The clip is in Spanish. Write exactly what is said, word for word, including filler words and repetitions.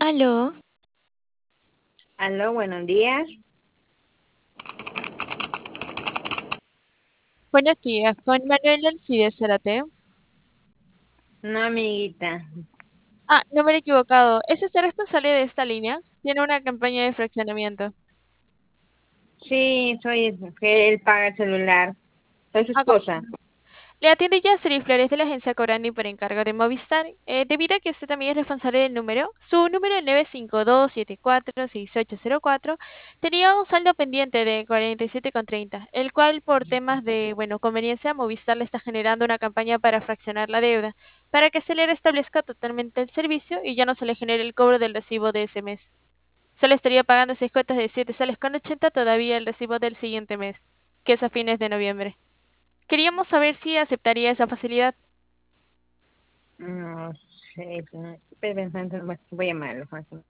Aló, Aló, buenos días. buenos días, con Manuel Alcides Zárate. No, amiguita. Ah, número equivocado. ¿Es usted responsable de esta línea? Tiene una campaña de fraccionamiento. Sí, soy que él paga el celular. Soy su Ah, esposa. le atiende Yaceri Flores de la agencia Corani por encargo de Movistar. Eh, debido a que usted también es responsable del número, su número nueve cinco dos siete cuatro seis ocho cero cuatro tenía un saldo pendiente de cuarenta y siete con treinta, el cual por temas de, bueno, conveniencia, Movistar le está generando una campaña para fraccionar la deuda, para que se le restablezca totalmente el servicio y ya no se le genere el cobro del recibo de ese mes. Solo estaría pagando seis cuotas de siete soles con ochenta todavía el recibo del siguiente mes, que es a fines de noviembre. Queríamos saber si aceptaría esa facilidad. No sé, no, estoy pensando, bueno, voy a llamarlo.